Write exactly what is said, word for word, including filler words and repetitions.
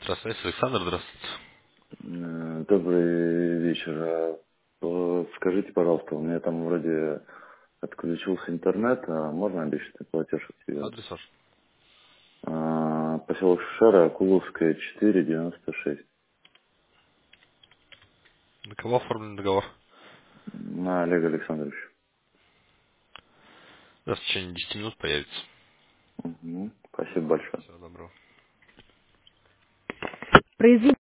Здравствуйте, Александр, здравствуйте. Э, Добрый вечер. А, э, Скажите, пожалуйста, у меня там вроде отключился интернет, а можно обещанный платеж активировать? Адрес ваш. А, Поселок Шишара, Куловская, четыре, девяносто шесть. На кого оформлен договор? На Олега Александровича. Да, в течение десяти минут появится. Мгм. Спасибо большое. Всего доброго. Произведение